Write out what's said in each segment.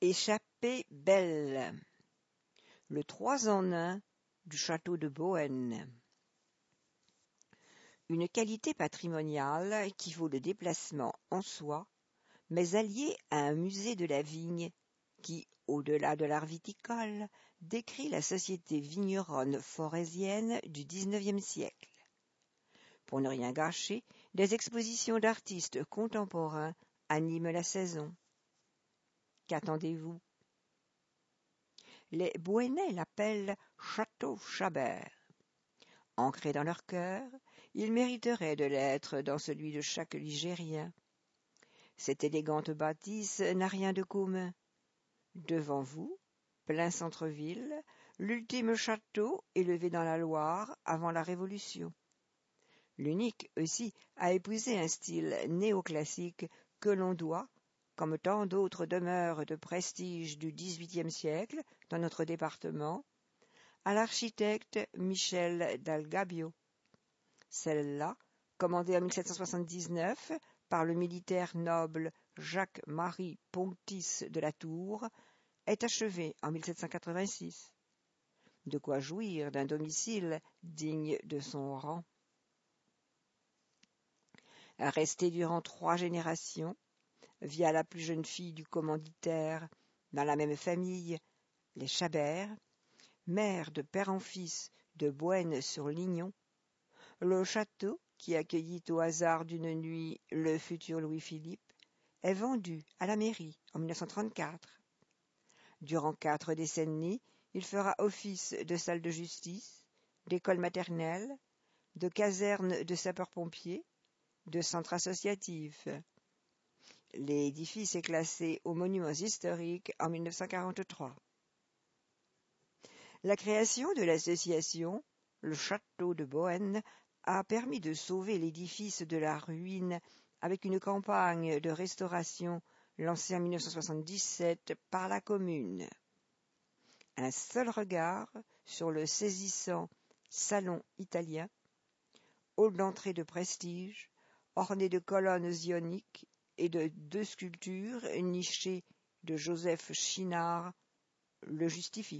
Échappée belle. Le 3 en 1 du château de Boën. Une qualité patrimoniale qui vaut le déplacement en soi, mais alliée à un musée de la vigne qui, au-delà de l'art viticole, décrit la société vigneronne forésienne du XIXe siècle. Pour ne rien gâcher, des expositions d'artistes contemporains animent la saison. Qu'attendez-vous? Les Bohénais l'appellent Château Chabert. Ancré dans leur cœur, il mériterait de l'être dans celui de chaque Ligérien. Cette élégante bâtisse n'a rien de commun. Devant vous, plein centre-ville, l'ultime château élevé dans la Loire avant la Révolution. L'unique aussi à épouser un style néoclassique que l'on doit, comme tant d'autres demeures de prestige du XVIIIe siècle dans notre département, à l'architecte Michel d'Algabio. Celle-là, commandée en 1779 par le militaire noble Jacques-Marie Ponctis de la Tour, est achevée en 1786. De quoi jouir d'un domicile digne de son rang. Restée durant 3 générations, via la plus jeune fille du commanditaire, dans la même famille, les Chabert, mère de père en fils de Boën-sur-Lignon, le château, qui accueillit au hasard d'une nuit le futur Louis-Philippe, est vendu à la mairie en 1934. Durant 4 décennies, il fera office de salle de justice, d'école maternelle, de caserne de sapeurs-pompiers, de centre associatif. L'édifice est classé aux monuments historiques en 1943. La création de l'association, le château de Boën, a permis de sauver l'édifice de la ruine avec une campagne de restauration lancée en 1977 par la commune. Un seul regard sur le saisissant salon italien, hall d'entrée de prestige, orné de colonnes ioniques et de 2 sculptures nichées de Joseph Chinard, le justifie.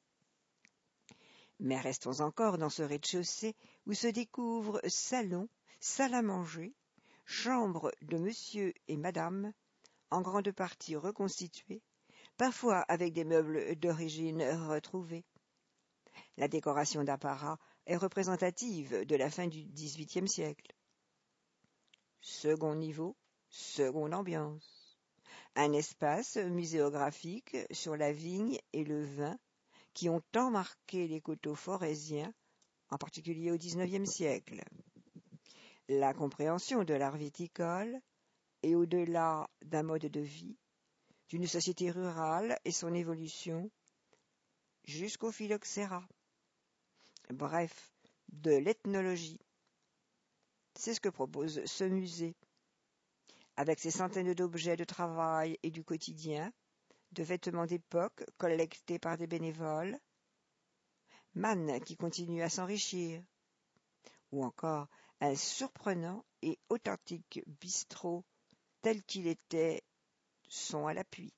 Mais restons encore dans ce rez-de-chaussée où se découvrent salon, salle à manger, chambre de monsieur et madame, en grande partie reconstituées, parfois avec des meubles d'origine retrouvés. La décoration d'apparat est représentative de la fin du XVIIIe siècle. Second niveau, seconde ambiance. Un espace muséographique sur la vigne et le vin qui ont tant marqué les coteaux forésiens, en particulier au XIXe siècle. La compréhension de l'art viticole est au-delà d'un mode de vie, d'une société rurale et son évolution, jusqu'au phylloxéra. Bref, de l'ethnologie. C'est ce que propose ce musée. Avec ses centaines d'objets de travail et du quotidien, de vêtements d'époque collectés par des bénévoles, manne qui continue à s'enrichir, ou encore un surprenant et authentique bistrot tel qu'il était, son à l'appui.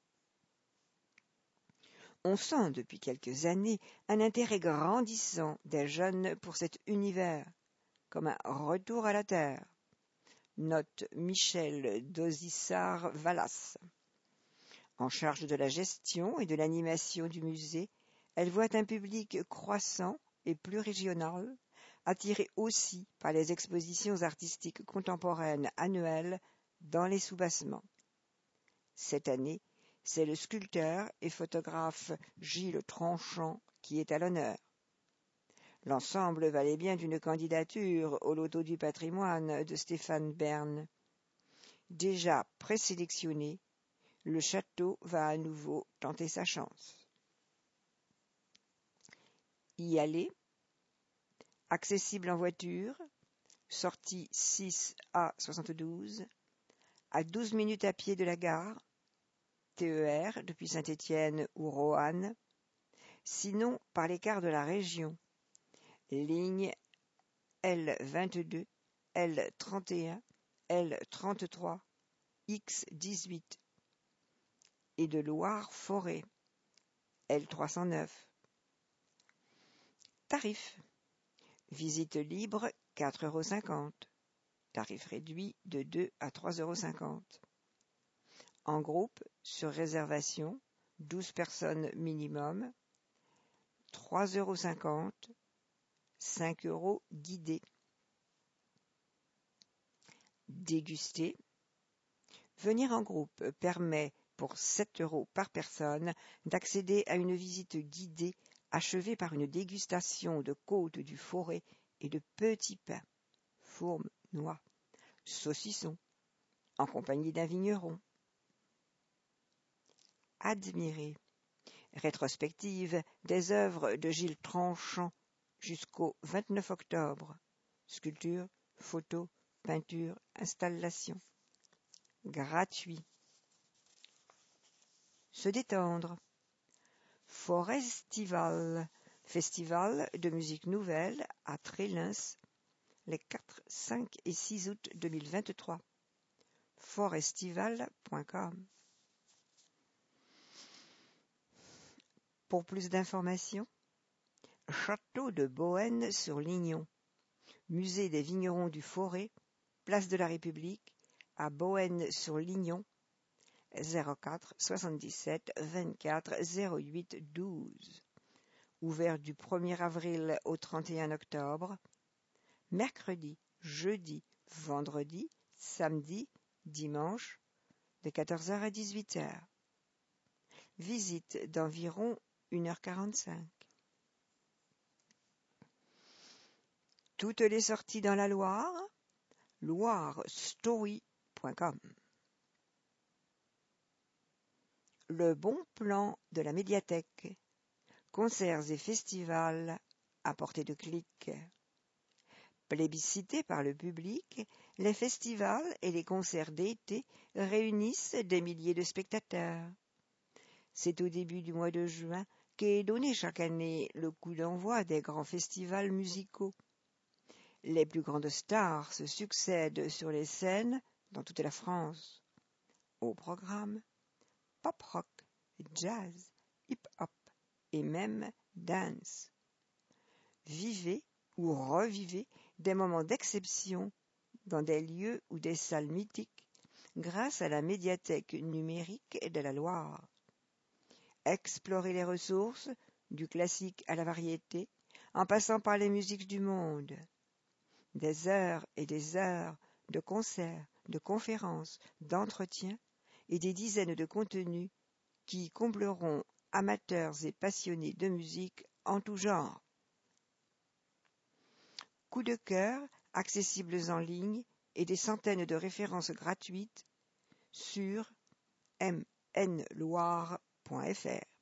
On sent depuis quelques années un intérêt grandissant des jeunes pour cet univers, comme un retour à la terre. Note Michel Dozissart-Vallas. En charge de la gestion et de l'animation du musée, elle voit un public croissant et plus régional, attiré aussi par les expositions artistiques contemporaines annuelles dans les soubassements. Cette année, c'est le sculpteur et photographe Gilles Tranchant qui est à l'honneur. L'ensemble valait bien d'une candidature au loto du patrimoine de Stéphane Bern. Déjà présélectionné, le château va à nouveau tenter sa chance. Y aller, accessible en voiture, sortie 6A72, à 12 minutes à pied de la gare, TER depuis Saint-Étienne ou Roanne, sinon par les cars de la région, lignes L22, L31, L33, X18. et de Loire-Forêt, L309. Tarif. Visite libre, 4,50 €. Tarif réduit de 2 à 3,50 €. En groupe, sur réservation, 12 personnes minimum, 3,50 €, 5 € guidé. Déguster. Venir en groupe permet, pour 7 € par personne, d'accéder à une visite guidée achevée par une dégustation de côtes du Forêt et de petits pains, fourmes, noix, saucissons, en compagnie d'un vigneron. Admirer. Rétrospective des œuvres de Gilles Tranchant jusqu'au 29 octobre. Sculpture, photos, peinture, installation. Gratuit. Se détendre. Forestival, festival de musique nouvelle à Trélins, les 4, 5 et 6 août 2023. Forestival.com. Pour plus d'informations, Château de Boëne-sur-Lignon, Musée des vignerons du Forêt, Place de la République, à Boëne-sur-Lignon, 04 77 24 08 12. Ouvert du 1er avril au 31 octobre. Mercredi, jeudi, vendredi, samedi, dimanche, de 14h à 18h. Visite d'environ 1h45. Toutes les sorties dans la Loire, loirestory.com. Le bon plan de la médiathèque. Concerts et festivals à portée de clic. Plébiscités par le public, les festivals et les concerts d'été réunissent des milliers de spectateurs. C'est au début du mois de juin qu'est donné chaque année le coup d'envoi des grands festivals musicaux. Les plus grandes stars se succèdent sur les scènes dans toute la France. Au programme, pop rock, jazz, hip-hop et même dance. Vivez ou revivez des moments d'exception dans des lieux ou des salles mythiques grâce à la médiathèque numérique de la Loire. Explorez les ressources, du classique à la variété, en passant par les musiques du monde. Des heures et des heures de concerts, de conférences, d'entretiens et des dizaines de contenus qui combleront amateurs et passionnés de musique en tout genre. Coups de cœur, accessibles en ligne et des centaines de références gratuites sur mnloire.fr.